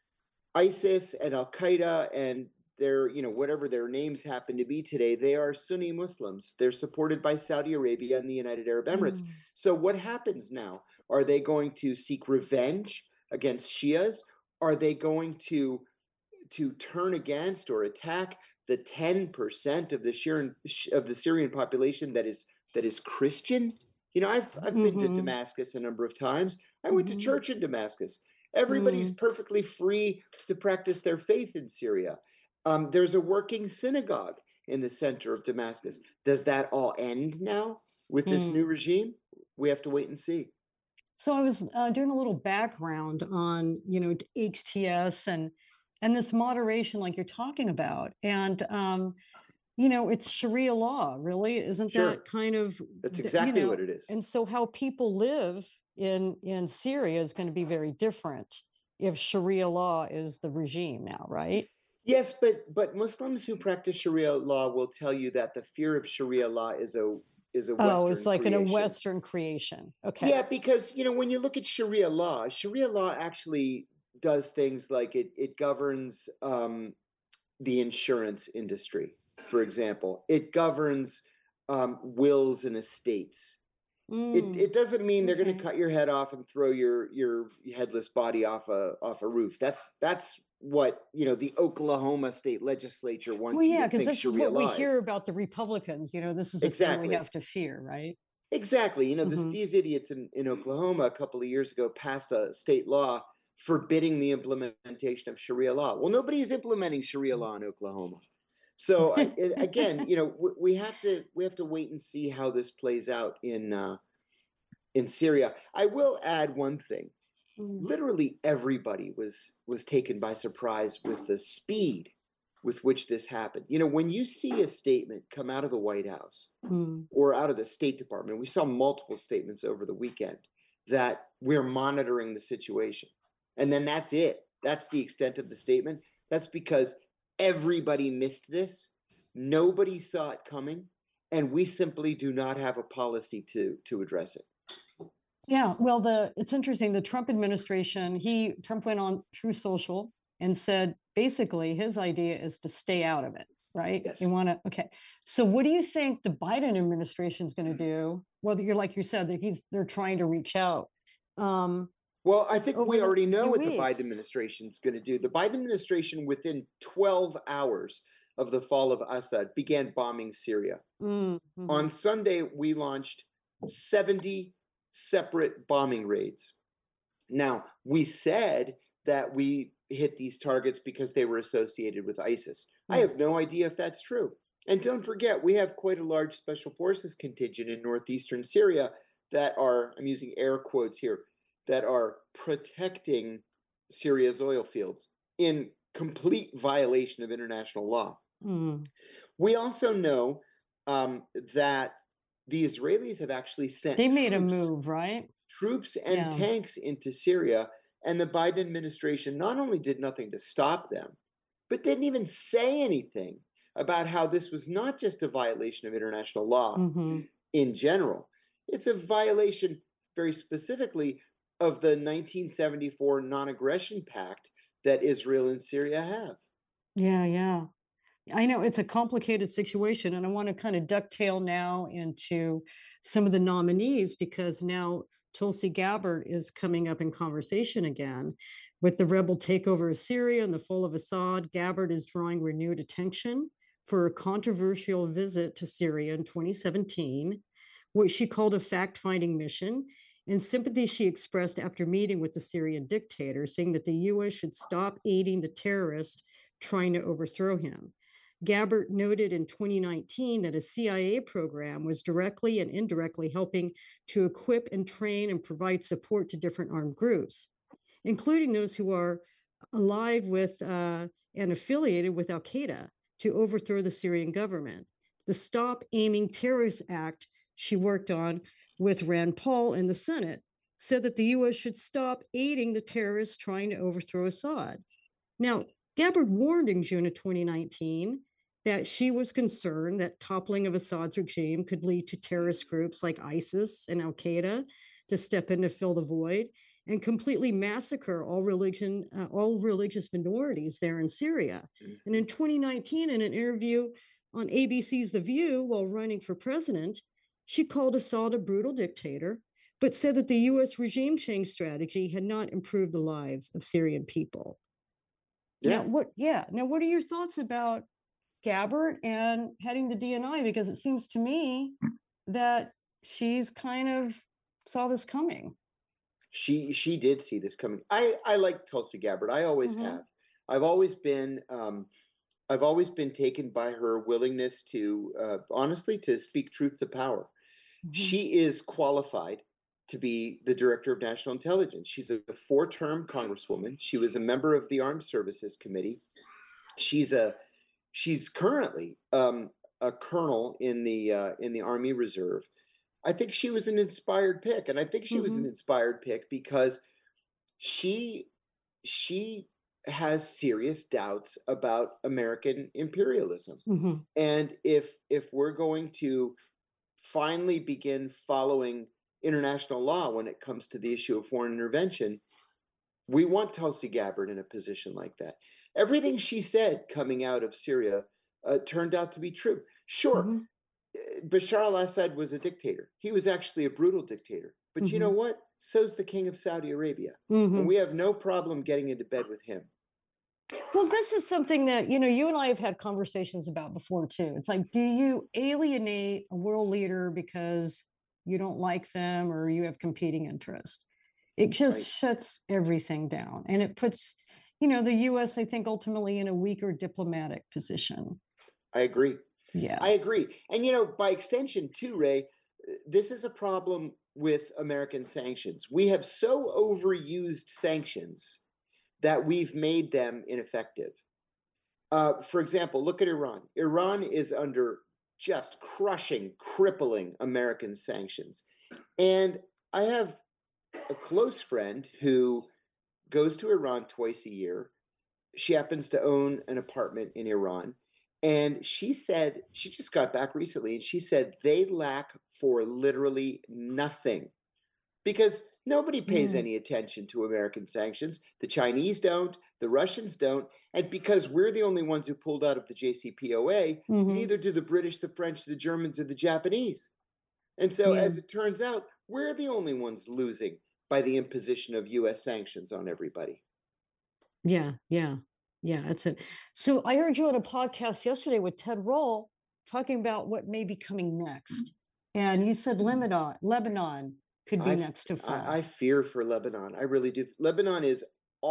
ISIS and Al Qaeda and their, you know, whatever their names happen to be today, they are Sunni Muslims. They're supported by Saudi Arabia and the United Arab Emirates. Mm. So what happens now? Are they going to seek revenge against Shias? Are they going to to turn against or attack the ten percent of the Syrian of the Syrian population that is that is Christian? You know, I've I've been to Mhm. Damascus a number of times. I went to Mhm. church in Damascus. Everybody's Mm. perfectly free to practice their faith in Syria. Um, there's a working synagogue in the center of Damascus. Does that all end now with this new Mm. regime? We have to wait and see. So I was uh, doing a little background on, you know, H T S and and this moderation, like you're talking about, and um, you know, it's Sharia law, really, isn't Sure. that kind of, That's th- you exactly know? what it is. And so how people live in in Syria is going to be very different if Sharia law is the regime now, right? Yes, but but Muslims who practice Sharia law will tell you that the fear of Sharia law is a is a Oh, Western it's like in a creation. Western creation. Okay. Yeah, because you know when you look at Sharia law, Sharia law actually does things like it it governs um, the insurance industry, for example. It governs um, wills and estates. It Mm, it doesn't mean they're going okay. to cut your head off and throw your your headless body off a off a roof. That's that's what, you know, the Oklahoma state legislature Well, wants you yeah, to because think this is Sharia what we law hear is. about the Republicans. You know, this is the thing we Exactly. have to fear, right? Exactly. You know, this Hmm. these idiots in, in Oklahoma a couple of years ago passed a state law forbidding the implementation of Sharia law. Well, nobody's implementing Sharia law in Oklahoma. So I, it, again, you know, w- we have to we have to wait and see how this plays out in uh, in Syria. I will add one thing. Mm, Literally everybody was was taken by surprise with the speed with which this happened. You know, when you see a statement come out of the White House mm. or out of the State Department, we saw multiple statements over the weekend that we're monitoring the situation. And then that's it. That's the extent of the statement. That's because everybody missed this. Nobody saw it coming, and we simply do not have a policy to to address it. Yeah, well, the it's interesting. The Trump administration, he Trump went on True Social and said basically his idea is to stay out of it, right? Yes. They want to. Okay, so what do you think the Biden administration is going to do? Well, you're like you said that he's they're trying to reach out. Um, Well, I think over we the already know few what the Biden weeks. administration is going to do. The Biden administration, within twelve hours of the fall of Assad, began bombing Syria. Mm, mhm. On Sunday, we launched seventy separate bombing raids. Now, we said that we hit these targets because they were associated with ISIS. I Mm. have no idea if that's true. And don't forget, we have quite a large special forces contingent in northeastern Syria that are, I'm using air quotes here, that are protecting Syria's oil fields in complete violation of international law. Mm. We also know um, that the Israelis have actually sent They made a troops, move, right? troops and Yeah. tanks into Syria, and the Biden administration not only did nothing to stop them, but didn't even say anything about how this was not just a violation of international law Hmm. in general. It's a violation, very specifically, of the nineteen seventy-four Non-Aggression Pact that Israel and Syria have. Yeah, yeah. I know it's a complicated situation, and I want to kind of ducktail now into some of the nominees because now Tulsi Gabbard is coming up in conversation again. With the rebel takeover of Syria and the fall of Assad, Gabbard is drawing renewed attention for a controversial visit to Syria in twenty seventeen, what she called a fact finding mission, and sympathy she expressed after meeting with the Syrian dictator, saying that the U S should stop aiding the terrorists trying to overthrow him. Gabbard noted in twenty nineteen that a C I A program was directly and indirectly helping to equip and train and provide support to different armed groups, including those who are allied with uh, and affiliated with Al Qaeda to overthrow the Syrian government. The Stop Aiming Terrorists Act she worked on with Rand Paul in the Senate said that the U S should stop aiding the terrorists trying to overthrow Assad. Now, Gabbard warned in June of twenty nineteen that she was concerned that toppling of Assad's regime could lead to terrorist groups like ISIS and Al Qaeda to step in to fill the void and completely massacre all religion, uh, all religious minorities there in Syria. And in twenty nineteen, in an interview on A B C's The View while running for president, she called Assad a brutal dictator, but said that the U S regime change strategy had not improved the lives of Syrian people. Yeah. Now, what? Yeah. Now, what are your thoughts about Gabbard and heading the D N I? Because it seems to me that she's kind of saw this coming. She she did see this coming. I I like Tulsi Gabbard. I always Mhm. have. I've always been um, I've always been taken by her willingness to uh, honestly to speak truth to power. Mhm. She is qualified to be the director of national intelligence. She's a four-term congresswoman. She was a member of the Armed Services Committee. She's a she's currently um, a colonel in the uh, in the Army Reserve. I think she was an inspired pick, and I think she was an Mhm. inspired pick because she she has serious doubts about American imperialism. Mhm. And if if we're going to finally begin following international law when it comes to the issue of foreign intervention, we want Tulsi Gabbard in a position like that. Everything she said coming out of Syria uh, turned out to be true. Sure, Mhm. Bashar al-Assad was a dictator. He was actually a brutal dictator. But you know Mhm. what? So's the king of Saudi Arabia. Mhm. And we have no problem getting into bed with him. Well, this is something that, you know, you and I have had conversations about before too. It's like, do you alienate a world leader because you don't like them or you have competing interests? It just Right. shuts everything down. And it puts, you know, the U S, I think, ultimately in a weaker diplomatic position. I agree. Yeah. I agree. And, you know, by extension, too, Ray, this is a problem with American sanctions. We have so overused sanctions that we've made them ineffective. Uh, for example, look at Iran. Iran is under just crushing, crippling American sanctions. And I have a close friend who goes to Iran twice a year. She happens to own an apartment in Iran. And she said, she just got back recently, and she said they lack for literally nothing because nobody pays Mm. any attention to American sanctions. The Chinese don't, the Russians don't. And because we're the only ones who pulled out of the J C P O A, Mhm. neither do the British, the French, the Germans, or the Japanese. And so, Yeah. as it turns out, we're the only ones losing by the imposition of U S sanctions on everybody. Yeah, yeah, yeah, that's it. So I heard you on a podcast yesterday with Ted Roll talking about what may be coming next. And you said Lebanon, Lebanon could be I, next to fall. I, I fear for Lebanon. I really do. Lebanon is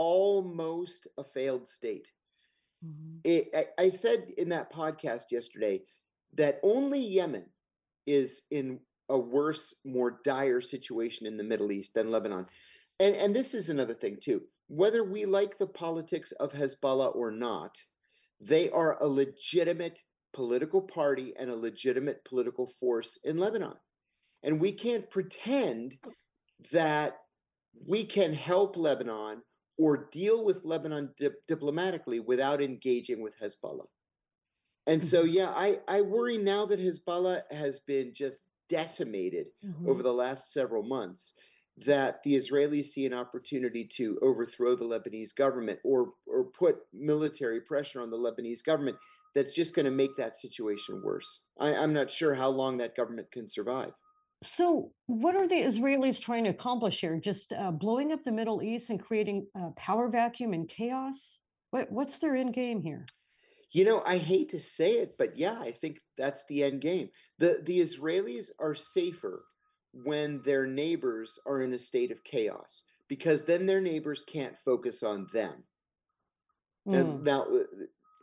almost a failed state. Mhm. It, I, I said in that podcast yesterday that only Yemen is in a worse, more dire situation in the Middle East than Lebanon. And, and this is another thing, too. Whether we like the politics of Hezbollah or not, they are a legitimate political party and a legitimate political force in Lebanon. And we can't pretend that we can help Lebanon or deal with Lebanon dip- diplomatically without engaging with Hezbollah. And so, yeah, I, I worry now that Hezbollah has been just decimated Mhm. over the last several months, that the Israelis see an opportunity to overthrow the Lebanese government or, or put military pressure on the Lebanese government that's just going to make that situation worse. I, I'm not sure how long that government can survive. So, what are the Israelis trying to accomplish here? Just uh, blowing up the Middle East and creating a power vacuum and chaos? What, what's their end game here? You know, I hate to say it, but yeah, I think that's the end game. The the Israelis are safer when their neighbors are in a state of chaos because then their neighbors can't focus on them. And Mm. now uh,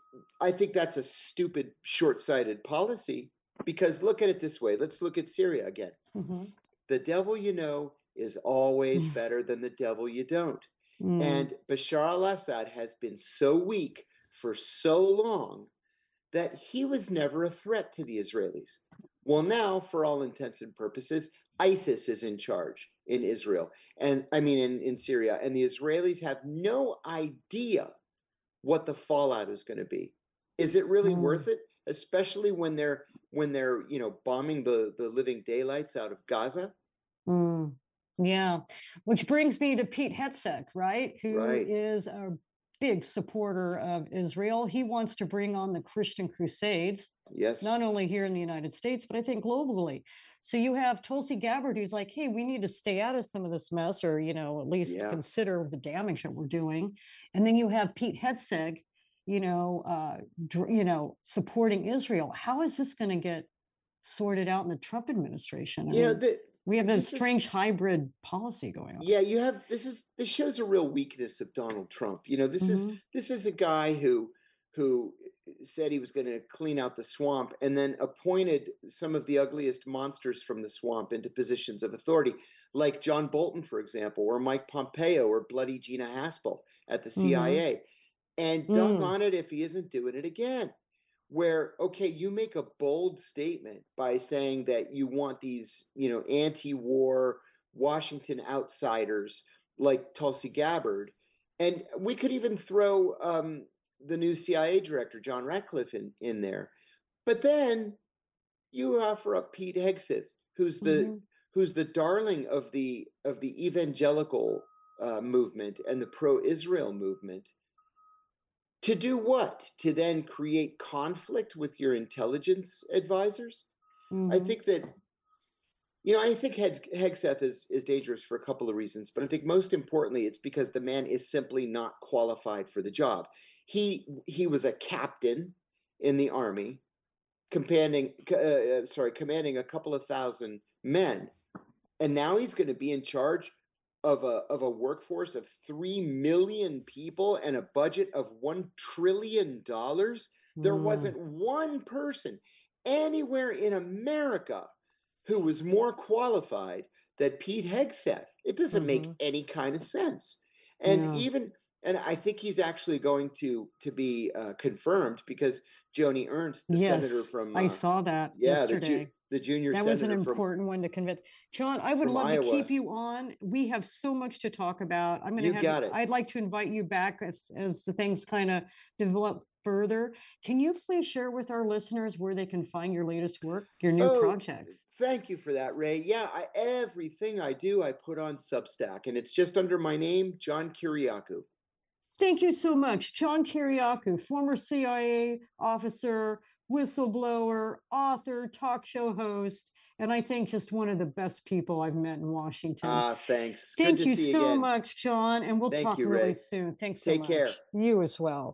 I think that's a stupid, short-sighted policy because look at it this way. Let's look at Syria again. Mhm. The devil you know is always better than the devil you don't. Mm. And Bashar al-Assad has been so weak for so long that he was never a threat to the Israelis. Well, now, for all intents and purposes, ISIS is in charge in Israel, and I mean in, in Syria, and the Israelis have no idea what the fallout is going to be. Is it really Mm. worth it? Especially when they're when they're you know bombing the the living daylights out of Gaza. Mm. Yeah, which brings me to Pete Hegseth, right? Who Right. is a big supporter of Israel. He wants to bring on the Christian Crusades, Yes. not only here in the United States, but I think globally. So you have Tulsi Gabbard, who's like, hey, we need to stay out of some of this mess, or, you know, at least Yeah. consider the damage that we're doing. And then you have Pete Hegseth, you know, uh, dr- you know, supporting Israel. How is this going to get sorted out in the Trump administration? I You know, mean, the, we have a this is- strange hybrid policy going on. Yeah, you have this is this shows a real weakness of Donald Trump. You know, this is Mhm. this is a guy who who said he was going to clean out the swamp and then appointed some of the ugliest monsters from the swamp into positions of authority, like John Bolton, for example, or Mike Pompeo or bloody Gina Haspel at the C I A. And Mm. doggone it if he isn't doing it again. Where, okay, you make a bold statement by saying that you want these, you know, anti-war Washington outsiders like Tulsi Gabbard. And we could even throw um, the new C I A director, John Ratcliffe, in, in there. But then you offer up Pete Hegseth, who's the Mhm. who's the darling of the of the evangelical uh, movement and the pro-Israel movement. To do what? To then create conflict with your intelligence advisors? I think that, you know, I think Heg- Hegseth is, is dangerous for a couple of reasons, but I think most importantly, it's because the man is simply not qualified for the job. He he was a captain in the army, commanding uh, sorry, commanding a couple of thousand men, and now he's going to be in charge of a of a workforce of three million people and a budget of one trillion dollars. There wasn't one person anywhere in America who was more qualified than Pete Hegseth. It doesn't make any kind of sense. And Yeah. even, and I think he's actually going to to be uh, confirmed because Joni Ernst, the Yes, senator from I uh, saw that yeah, the, ju- yesterday. the junior That was an senator from important one to convince. John, I would from love to Iowa. keep you on. We have so much to talk about. I'm going You to have, got it. I'd like to invite you back as, as the things kind of develop further. Can you please share with our listeners where they can find your latest work, your new Oh, projects? thank you for that, Ray. Yeah, I, everything I do, I put on Substack, and it's just under my name, John Kiriakou. Thank you so much. John Kiriakou, former C I A officer, whistleblower, author, talk show host, and I think just one of the best people I've met in Washington. Ah, thanks. Thank Good to you see you so again. much, John, and we'll Thank talk you, really Ray. soon. Thanks so Take much. care. You as well.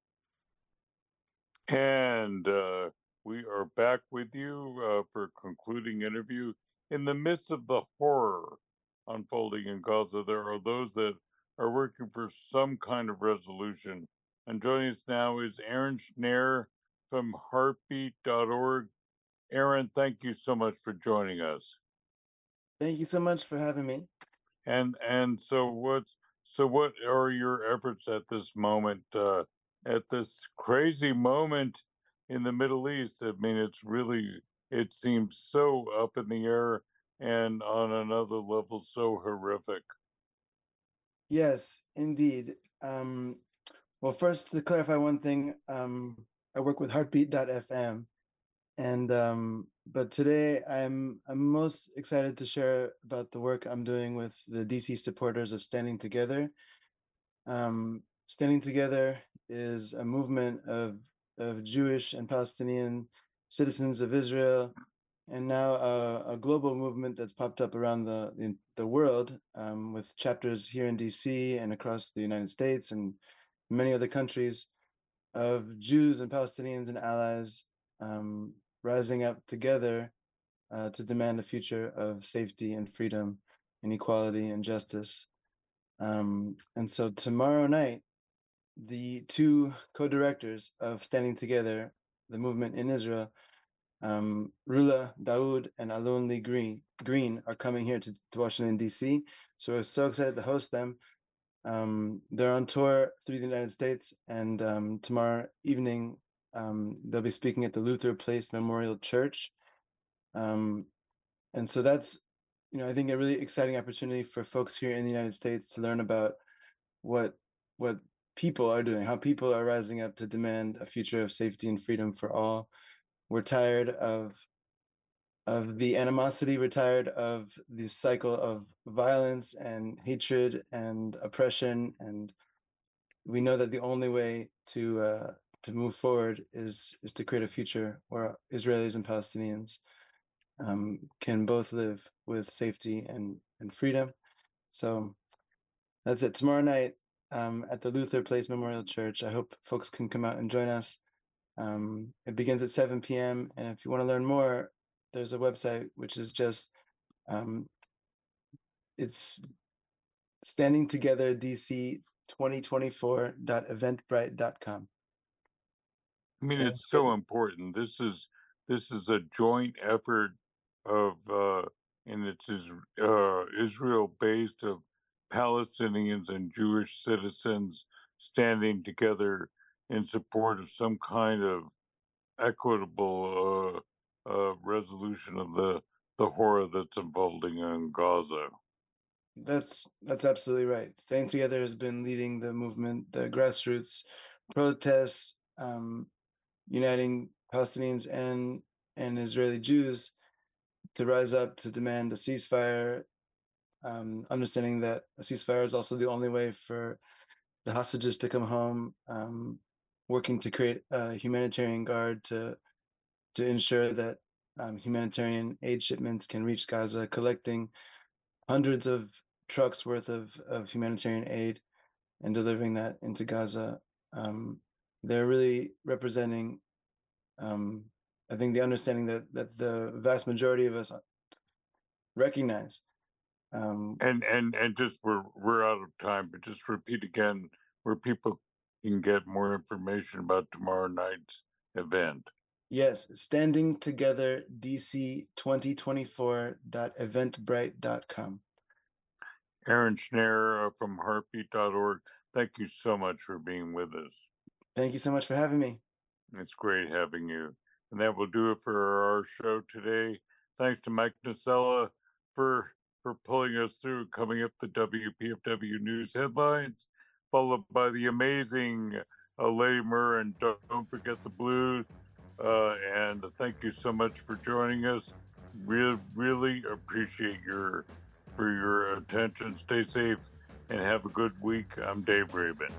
And uh, we are back with you uh, for a concluding interview. In the midst of the horror unfolding in Gaza, there are those that are working for some kind of resolution. And joining us now is Aaron Schneer from heartbeat dot org. Aaron, thank you so much for joining us. Thank you so much for having me. And and so what's so what are your efforts at this moment, uh, at this crazy moment in the Middle East? I mean, it's really, it seems so up in the air and on another level so horrific. Yes, indeed. Um, well, first to clarify one thing, um, I work with heartbeat dot f m, and um, but today I'm I'm most excited to share about the work I'm doing with the D C supporters of Standing Together. Um, Standing Together is a movement of of Jewish and Palestinian citizens of Israel, and now a, a global movement that's popped up around the the, the world, um, with chapters here in D C and across the United States and many other countries, of Jews and Palestinians and allies um, rising up together uh, to demand a future of safety and freedom and equality and justice. Um, and so tomorrow night, the two co-directors of Standing Together, the movement in Israel, um, Rula Daoud and Alon Lee Green, Green are coming here to, to Washington, D C. So we're so excited to host them. Um, they're on tour through the United States, and um, tomorrow evening um, they'll be speaking at the Luther Place Memorial Church. Um, and so that's, you know, I think a really exciting opportunity for folks here in the United States to learn about what what people are doing, how people are rising up to demand a future of safety and freedom for all. We're tired of of the animosity, we're tired of the cycle of violence and hatred and oppression, and we know that the only way to uh, to move forward is is to create a future where Israelis and Palestinians um, can both live with safety and and freedom. So that's it. Tomorrow night um, at the Luther Place Memorial Church. I hope folks can come out and join us. Um, it begins at seven p.m. and if you want to learn more, there's a website which is just um, it's standing together D C twenty twenty-four dot eventbrite dot com. I mean, it's so important. This is this is a joint effort of, uh, and it's uh, Israel-based, of Palestinians and Jewish citizens standing together in support of some kind of equitable uh, uh, resolution of the the horror that's unfolding in Gaza. That's that's absolutely right. Standing Together has been leading the movement, the grassroots protests, um, uniting Palestinians and and Israeli Jews to rise up to demand a ceasefire, um, understanding that a ceasefire is also the only way for the hostages to come home, um, working to create a humanitarian guard to to ensure that um, humanitarian aid shipments can reach Gaza, collecting hundreds of trucks worth of, of humanitarian aid and delivering that into Gaza. Um, they're really representing, um, I think, the understanding that that the vast majority of us recognize. Um, and and and just we're we're out of time, but just repeat again where people can get more information about tomorrow night's event. Yes, Standing Together D C twenty twenty-four dot eventbrite dot com. Aaron Schneier from heartbeat dot org, thank you so much for being with us. Thank you so much for having me. It's great having you. And that will do it for our show today. Thanks to Mike Nocella for for pulling us through, coming up the W P F W News headlines, followed by the amazing uh, Lady Murr and Don't, Don't Forget the Blues. Uh, and thank you so much for joining us. Really, really appreciate your for your attention. Stay safe and have a good week. I'm Dave Rabin.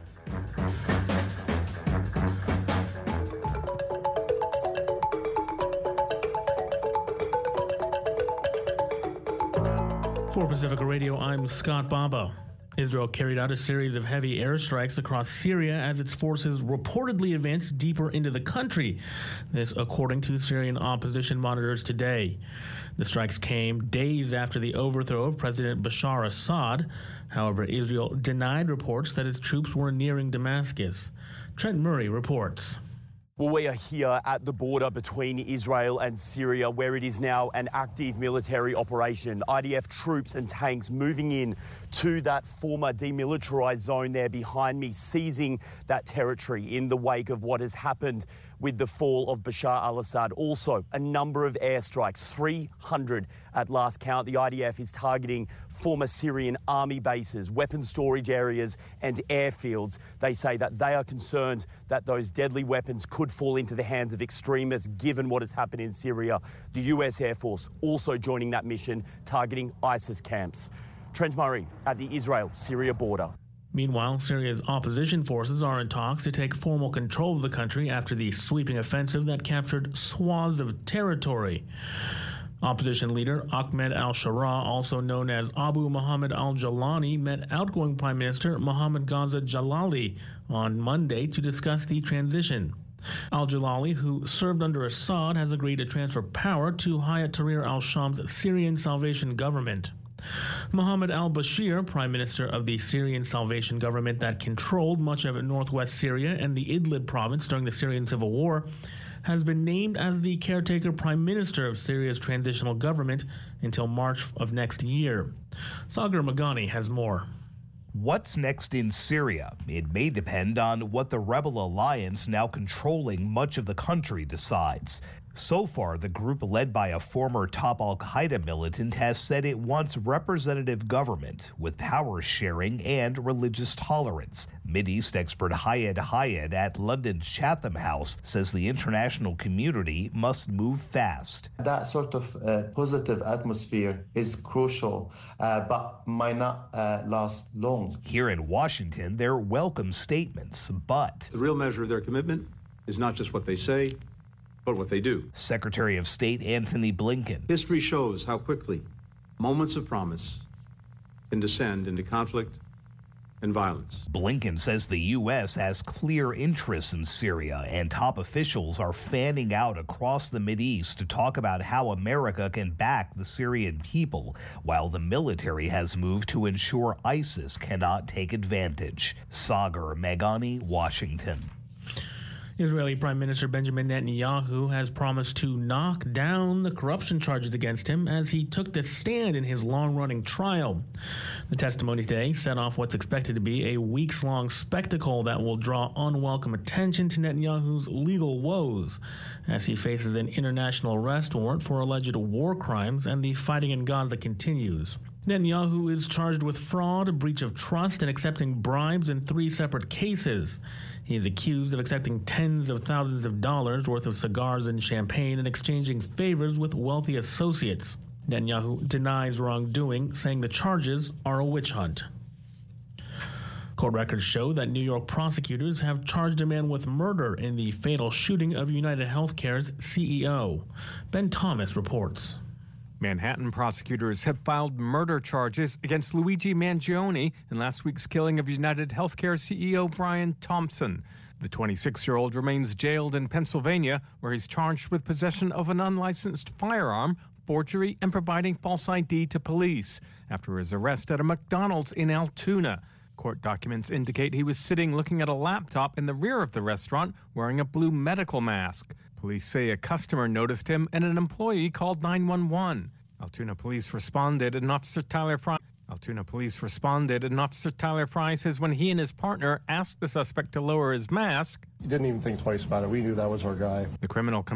For Pacifica Radio, I'm Scott Baba. Israel carried out a series of heavy airstrikes across Syria as its forces reportedly advanced deeper into the country. This according to Syrian opposition monitors today. The strikes came days after the overthrow of President Bashar Assad. However, Israel denied reports that its troops were nearing Damascus. Trent Murray reports. Well, we are here at the border between Israel and Syria, where it is now an active military operation. I D F troops and tanks moving in to that former demilitarized zone there behind me, seizing that territory in the wake of what has happened with the fall of Bashar al-Assad. Also, a number of airstrikes, three hundred at last count. The I D F is targeting former Syrian army bases, weapon storage areas and airfields. They say that they are concerned that those deadly weapons could fall into the hands of extremists given what has happened in Syria. The U S Air Force also joining that mission, targeting ISIS camps. Trent Murray at the Israel-Syria border. Meanwhile, Syria's opposition forces are in talks to take formal control of the country after the sweeping offensive that captured swaths of territory. Opposition leader Ahmed al-Sharaa, also known as Abu Muhammad al-Jalani, met outgoing Prime Minister Mohammad Ghazal Jalali on Monday to discuss the transition. Al-Jalali, who served under Assad, has agreed to transfer power to Hayat Tahrir al-Sham's Syrian Salvation Government. Mohammed al-Bashir, Prime Minister of the Syrian Salvation Government that controlled much of northwest Syria and the Idlib province during the Syrian civil war, has been named as the caretaker Prime Minister of Syria's transitional government until March of next year. Sagar Magani has more. What's next in Syria? It may depend on what the rebel alliance now controlling much of the country decides. So far, the group led by a former top al-Qaeda militant has said it wants representative government with power sharing and religious tolerance. Mideast expert Hayed Hayed at London's Chatham House says the international community must move fast. That sort of uh, positive atmosphere is crucial, uh, but might not uh, last long. Here in Washington, they're welcome statements, but the real measure of their commitment is not just what they say, but what they do. Secretary of State Antony Blinken. History shows how quickly moments of promise can descend into conflict and violence. Blinken says the U S has clear interests in Syria, and top officials are fanning out across the Mideast to talk about how America can back the Syrian people, while the military has moved to ensure ISIS cannot take advantage. Sagar Meghani, Washington. Israeli Prime Minister Benjamin Netanyahu has promised to knock down the corruption charges against him as he took the stand in his long-running trial. The testimony today set off what's expected to be a weeks-long spectacle that will draw unwelcome attention to Netanyahu's legal woes as he faces an international arrest warrant for alleged war crimes and the fighting in Gaza continues. Netanyahu is charged with fraud, breach of trust, and accepting bribes in three separate cases. He is accused of accepting tens of thousands of dollars worth of cigars and champagne and exchanging favors with wealthy associates. Netanyahu denies wrongdoing, saying the charges are a witch hunt. Court records show that New York prosecutors have charged a man with murder in the fatal shooting of United Healthcare's C E O. Ben Thomas reports. Manhattan prosecutors have filed murder charges against Luigi Mangione in last week's killing of United Healthcare C E O Brian Thompson. The twenty-six-year-old remains jailed in Pennsylvania, where he's charged with possession of an unlicensed firearm, forgery, and providing false I D to police after his arrest at a McDonald's in Altoona. Court documents indicate he was sitting looking at a laptop in the rear of the restaurant wearing a blue medical mask. Police say a customer noticed him and an employee called nine one one. Altoona police responded and Officer Tyler Fry Altoona police responded and Officer Tyler Fry says when he and his partner asked the suspect to lower his mask, he didn't even think twice about it. We knew that was our guy. The criminal